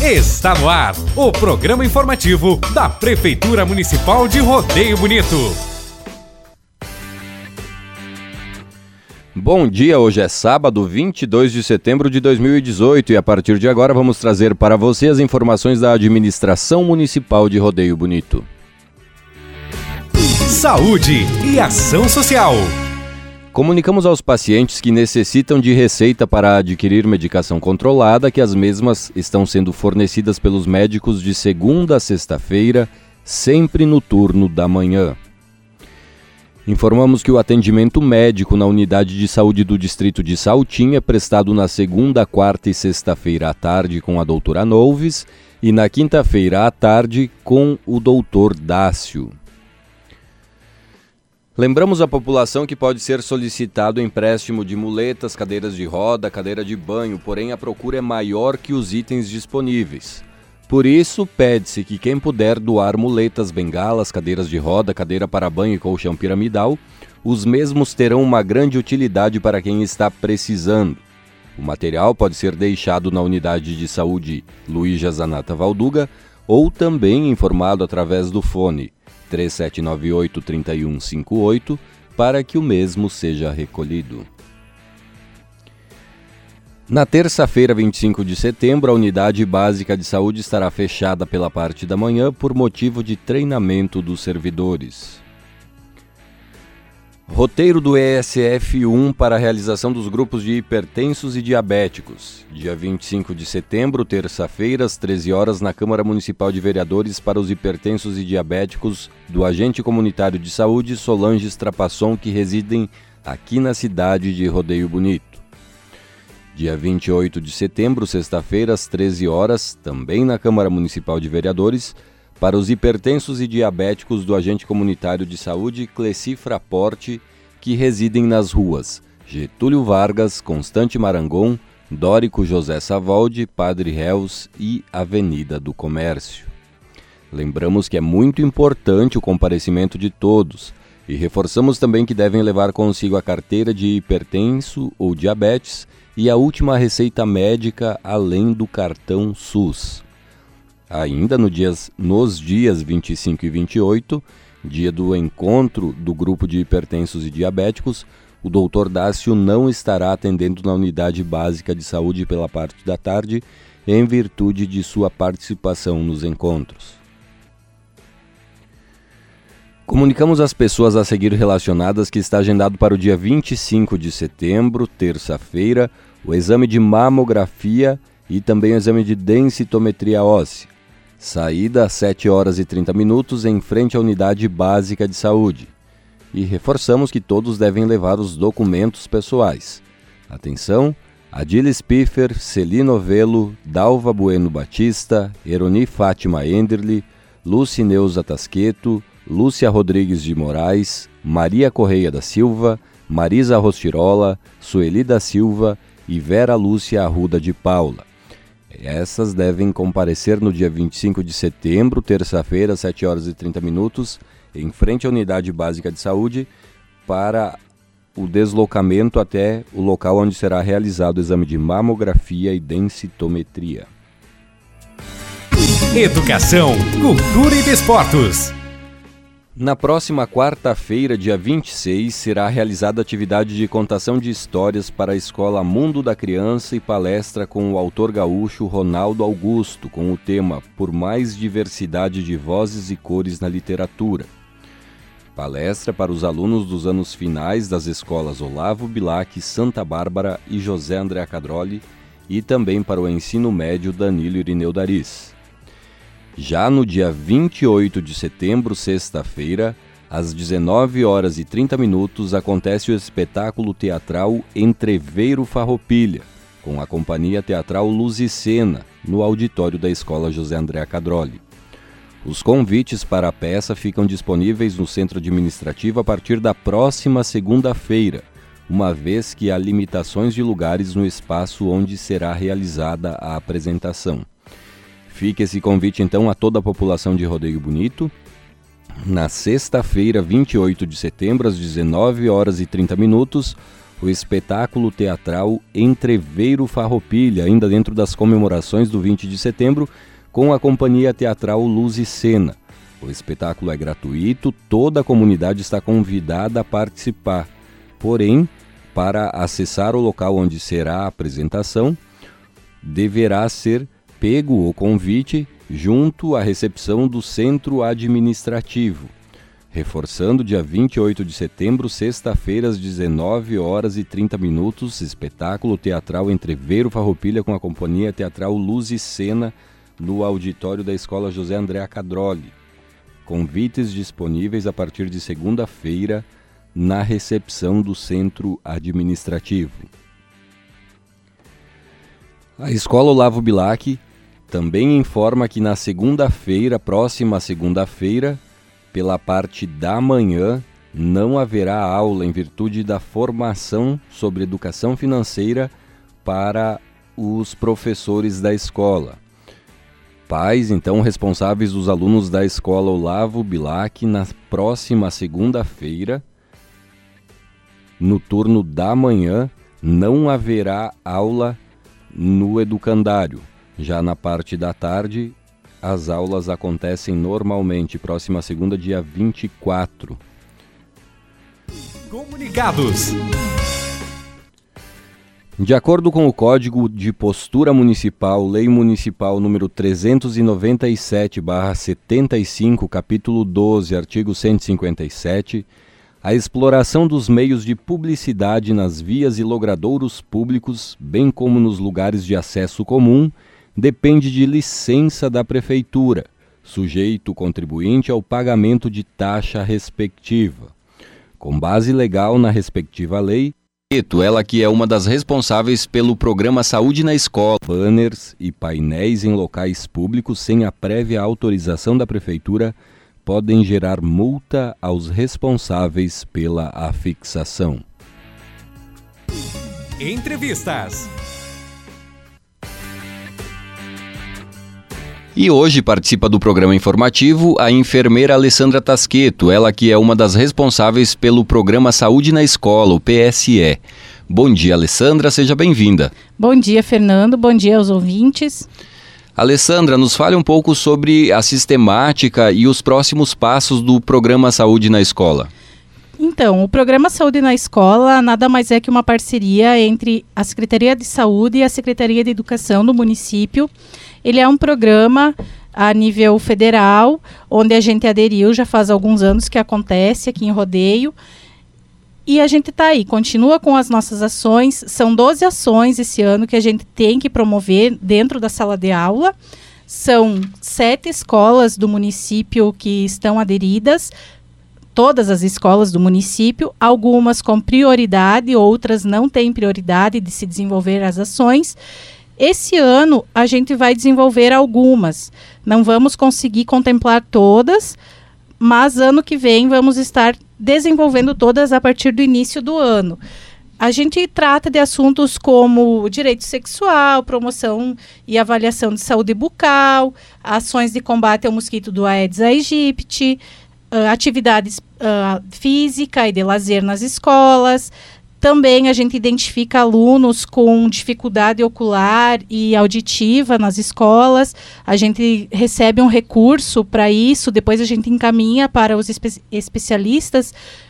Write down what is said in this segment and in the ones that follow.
Está no ar o programa informativo da Prefeitura Municipal de Rodeio Bonito. Bom dia, hoje é sábado, 22 de setembro de 2018 e a partir de agora vamos trazer para você as informações da Administração Municipal de Rodeio Bonito. Saúde e ação social. Comunicamos aos pacientes que necessitam de receita para adquirir medicação controlada que as mesmas estão sendo fornecidas pelos médicos de segunda a sexta-feira, sempre no turno da manhã. Informamos que o atendimento médico na unidade de saúde do distrito de Saltim é prestado na segunda, quarta e sexta-feira à tarde com a doutora Nolves e na quinta-feira à tarde com o doutor Dácio. Lembramos a população que pode ser solicitado empréstimo de muletas, cadeiras de roda, cadeira de banho, porém a procura é maior que os itens disponíveis. Por isso, pede-se que quem puder doar muletas, bengalas, cadeiras de roda, cadeira para banho e colchão piramidal, os mesmos terão uma grande utilidade para quem está precisando. O material pode ser deixado na unidade de saúde Luísa Zanata Valduga ou também informado através do fone 3798-3158 para que o mesmo seja recolhido. Na terça-feira, 25 de setembro, a Unidade Básica de Saúde estará fechada pela parte da manhã por motivo de treinamento dos servidores. Roteiro do ESF1 para a realização dos grupos de hipertensos e diabéticos. Dia 25 de setembro, terça-feira, às 13 horas, na Câmara Municipal de Vereadores para os hipertensos e diabéticos do Agente Comunitário de Saúde Solange Strapasson, que residem aqui na cidade de Rodeio Bonito. Dia 28 de setembro, sexta-feira, às 13 horas, também na Câmara Municipal de Vereadores, para os hipertensos e diabéticos do Agente Comunitário de Saúde Cleci Fraporte, que residem nas ruas Getúlio Vargas, Constante Marangon, Dórico José Savoldi, Padre Reus e Avenida do Comércio. Lembramos que é muito importante o comparecimento de todos e reforçamos também que devem levar consigo a carteira de hipertenso ou diabetes e a última receita médica além do cartão SUS. Ainda nos dias 25 e 28, dia do encontro do grupo de hipertensos e diabéticos, o Dr. Dácio não estará atendendo na unidade básica de saúde pela parte da tarde, em virtude de sua participação nos encontros. Comunicamos às pessoas a seguir relacionadas que está agendado para o dia 25 de setembro, terça-feira, o exame de mamografia e também o exame de densitometria óssea. Saída às 7 horas e 30 minutos em frente à unidade básica de saúde. E reforçamos que todos devem levar os documentos pessoais. Atenção, Adilis Piffer, Celino Velo, Dalva Bueno Batista, Eroni Fátima Enderli, Lucineuza Tasqueto, Lúcia Rodrigues de Moraes, Maria Correia da Silva, Marisa Rostirola, Sueli da Silva e Vera Lúcia Arruda de Paula. Essas devem comparecer no dia 25 de setembro, terça-feira, às 7 horas e 30 minutos, em frente à Unidade Básica de Saúde, para o deslocamento até o local onde será realizado o exame de mamografia e densitometria. Educação, cultura e desportos. Na próxima quarta-feira, dia 26, será realizada atividade de contação de histórias para a Escola Mundo da Criança e palestra com o autor gaúcho Ronaldo Augusto, com o tema Por Mais Diversidade de Vozes e Cores na Literatura. Palestra para os alunos dos anos finais das escolas Olavo Bilac, Santa Bárbara e José André Cadroli e também para o ensino médio Danilo Irineu Dariz. Já no dia 28 de setembro, sexta-feira, às 19 horas e 30 minutos, acontece o espetáculo teatral Entreveiro Farroupilha, com a Companhia Teatral Luz e Cena, no auditório da Escola José André Cadroli. Os convites para a peça ficam disponíveis no Centro Administrativo a partir da próxima segunda-feira, uma vez que há limitações de lugares no espaço onde será realizada a apresentação. Fica esse convite então a toda a população de Rodeio Bonito. Na sexta-feira, 28 de setembro, às 19 horas e 30 minutos, o espetáculo teatral Entreveiro Farroupilha, ainda dentro das comemorações do 20 de setembro, com a companhia teatral Luz e Cena. O espetáculo é gratuito, toda a comunidade está convidada a participar. Porém, para acessar o local onde será a apresentação, deverá ser pego o convite junto à recepção do Centro Administrativo. Reforçando, dia 28 de setembro, sexta-feira, às 19h30, espetáculo teatral Entreveiro Farroupilha com a companhia teatral Luz e Cena no auditório da Escola José André Cadrolli. Convites disponíveis a partir de segunda-feira na recepção do Centro Administrativo. A Escola Olavo Bilac também informa que na próxima segunda-feira, pela parte da manhã, não haverá aula em virtude da formação sobre educação financeira para os professores da escola. Pais, então, responsáveis dos alunos da Escola Olavo Bilac, na próxima segunda-feira, no turno da manhã, não haverá aula no educandário. Já na parte da tarde, as aulas acontecem normalmente, próxima segunda, dia 24. Comunicados. De acordo com o Código de Postura Municipal, Lei Municipal número 397/75, capítulo 12, artigo 157, a exploração dos meios de publicidade nas vias e logradouros públicos, bem como nos lugares de acesso comum, depende de licença da Prefeitura, sujeito o contribuinte ao pagamento de taxa respectiva. Com base legal na respectiva lei, ela que é uma das responsáveis pelo programa Saúde na Escola, banners e painéis em locais públicos sem a prévia autorização da Prefeitura podem gerar multa aos responsáveis pela afixação. Entrevistas. E hoje participa do programa informativo a enfermeira Alessandra Tasqueto, ela que é uma das responsáveis pelo programa Saúde na Escola, o PSE. Bom dia, Alessandra, seja bem-vinda. Bom dia, Fernando, bom dia aos ouvintes. Alessandra, nos fale um pouco sobre a sistemática e os próximos passos do programa Saúde na Escola. Então, o programa Saúde na Escola nada mais é que uma parceria entre a Secretaria de Saúde e a Secretaria de Educação do município. Ele é um programa a nível federal, onde a gente aderiu já faz alguns anos que acontece aqui em Rodeio. E a gente está aí, continua com as nossas ações. São 12 ações esse ano que a gente tem que promover dentro da sala de aula. São 7 escolas do município que estão aderidas, todas as escolas do município, algumas com prioridade, outras não têm prioridade de se desenvolver as ações. Esse ano a gente vai desenvolver algumas, não vamos conseguir contemplar todas, mas ano que vem vamos estar desenvolvendo todas a partir do início do ano. A gente trata de assuntos como direito sexual, promoção e avaliação de saúde bucal, ações de combate ao mosquito do Aedes aegypti, atividades física e de lazer nas escolas. Também a gente identifica alunos com dificuldade ocular e auditiva nas escolas. A gente recebe um recurso para isso, depois a gente encaminha para os especialistas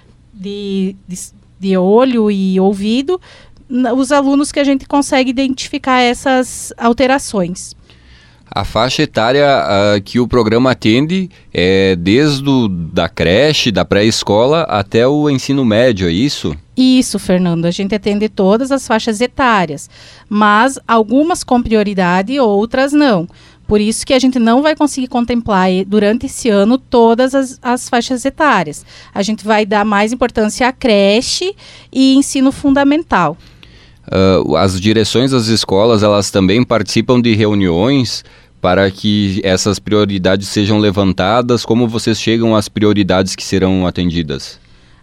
de olho e ouvido, os alunos que a gente consegue identificar essas alterações. A faixa etária que o programa atende é desde da creche, da pré-escola até o ensino médio, é isso? Isso, Fernando. A gente atende todas as faixas etárias, mas algumas com prioridade e outras não. Por isso que a gente não vai conseguir contemplar durante esse ano todas as faixas etárias. A gente vai dar mais importância à creche e ensino fundamental. As direções das escolas, elas também participam de reuniões para que essas prioridades sejam levantadas. Como vocês chegam às prioridades que serão atendidas?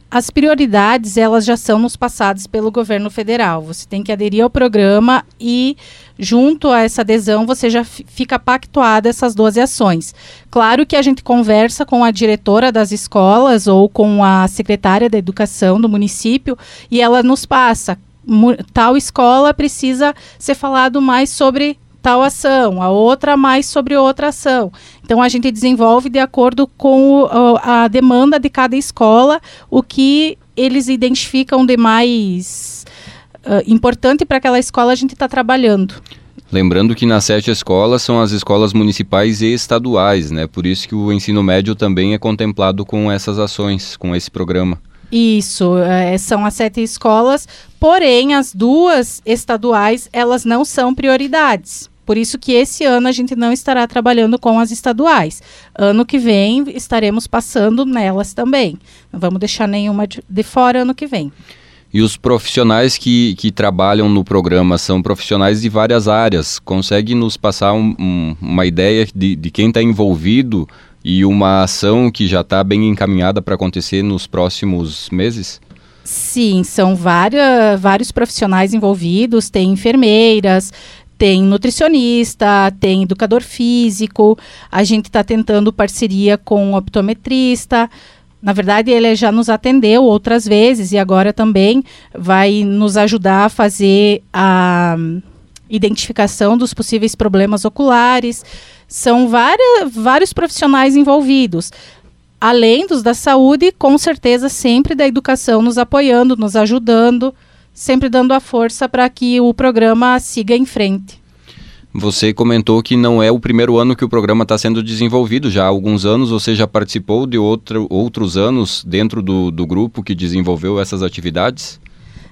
as prioridades, elas já são nos passadas pelo governo federal. Você tem que aderir ao programa e, junto a essa adesão, você já fica pactuada essas 12 ações. Claro que a gente conversa com a diretora das escolas ou com a secretária da educação do município e ela nos passa, tal escola precisa ser falado mais sobre tal ação, a outra mais sobre outra ação. Então, a gente desenvolve de acordo com a demanda de cada escola, o que eles identificam de mais importante para aquela escola a gente está trabalhando. Lembrando que nas 7 escolas são as escolas municipais e estaduais, né? Por isso que o ensino médio também é contemplado com essas ações, com esse programa. Isso, são as 7 escolas, porém as 2 estaduais, elas não são prioridades. Por isso que esse ano a gente não estará trabalhando com as estaduais. Ano que vem estaremos passando nelas também. Não vamos deixar nenhuma de fora ano que vem. E os profissionais que trabalham no programa são profissionais de várias áreas. Consegue nos passar uma ideia de quem está envolvido e uma ação que já está bem encaminhada para acontecer nos próximos meses? Sim, são vários profissionais envolvidos, tem enfermeiras, tem nutricionista, tem educador físico, a gente está tentando parceria com o optometrista. Na verdade, ele já nos atendeu outras vezes e agora também vai nos ajudar a fazer a identificação dos possíveis problemas oculares. São vários profissionais envolvidos. Além dos da saúde, com certeza sempre da educação nos apoiando, nos ajudando, sempre dando a força para que o programa siga em frente. Você comentou que não é o primeiro ano que o programa está sendo desenvolvido, já há alguns anos. Você já participou de outros anos dentro do grupo que desenvolveu essas atividades?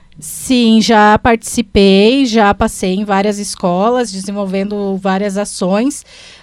Sim, já participei, já passei em várias escolas, desenvolvendo várias ações.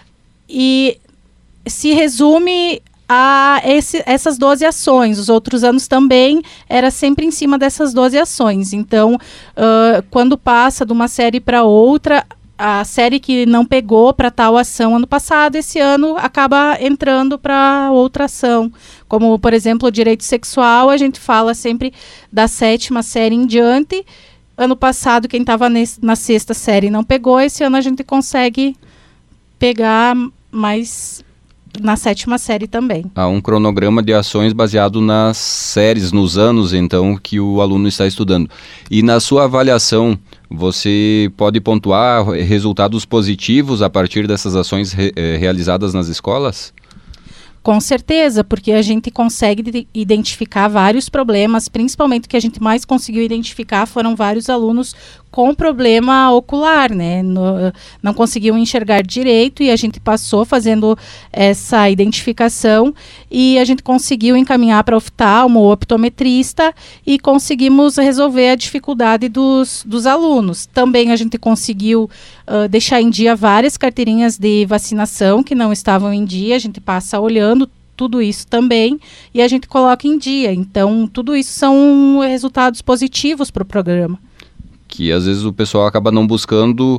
E se resume a essas 12 ações. Os outros anos também era sempre em cima dessas 12 ações. Então, quando passa de uma série para outra, a série que não pegou para tal ação ano passado, esse ano acaba entrando para outra ação. Como, por exemplo, o direito sexual, a gente fala sempre da 7ª série em diante. Ano passado, quem estava na 6ª série não pegou, esse ano a gente consegue pegar mais na 7ª série também. Há um cronograma de ações baseado nas séries, nos anos, então, que o aluno está estudando. E na sua avaliação, você pode pontuar resultados positivos a partir dessas ações realizadas nas escolas? Com certeza, porque a gente consegue identificar vários problemas, principalmente o que a gente mais conseguiu identificar foram vários alunos com problema ocular, né? Não conseguiam enxergar direito e a gente passou fazendo essa identificação e a gente conseguiu encaminhar para oftalmo ou optometrista e conseguimos resolver a dificuldade dos alunos. Também a gente conseguiu deixar em dia várias carteirinhas de vacinação que não estavam em dia, a gente passa olhando tudo isso também e a gente coloca em dia. Então, tudo isso são resultados positivos para o programa. Que às vezes o pessoal acaba não buscando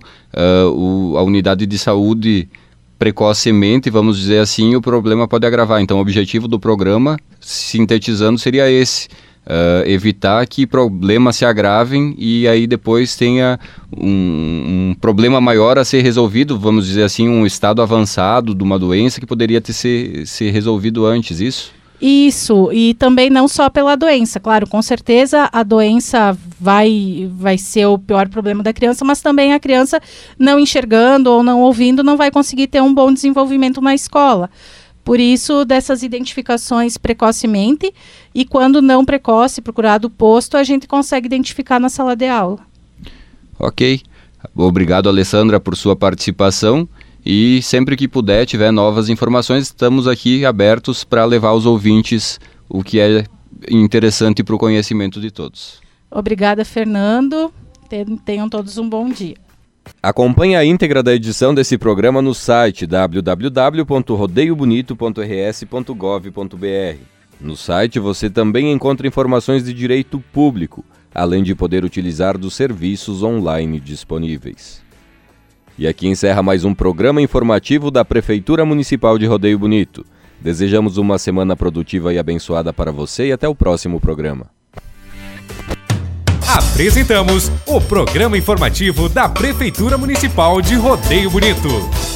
a unidade de saúde precocemente, vamos dizer assim, o problema pode agravar. Então, o objetivo do programa, sintetizando, seria esse: evitar que problemas se agravem e aí depois tenha um problema maior a ser resolvido, vamos dizer assim, um estado avançado de uma doença que poderia ser resolvido antes, isso? Isso, e também não só pela doença, claro, com certeza a doença vai ser o pior problema da criança, mas também a criança não enxergando ou não ouvindo não vai conseguir ter um bom desenvolvimento na escola. Por isso, dessas identificações precocemente, e quando não precoce, procurado o posto, a gente consegue identificar na sala de aula. Ok, obrigado, Alessandra, por sua participação. E sempre que puder, tiver novas informações, estamos aqui abertos para levar aos ouvintes o que é interessante para o conhecimento de todos. Obrigada, Fernando. Tenham todos um bom dia. Acompanhe a íntegra da edição desse programa no site www.rodeiobonito.rs.gov.br. No site você também encontra informações de direito público, além de poder utilizar dos serviços online disponíveis. E aqui encerra mais um programa informativo da Prefeitura Municipal de Rodeio Bonito. Desejamos uma semana produtiva e abençoada para você e até o próximo programa. Apresentamos o programa informativo da Prefeitura Municipal de Rodeio Bonito.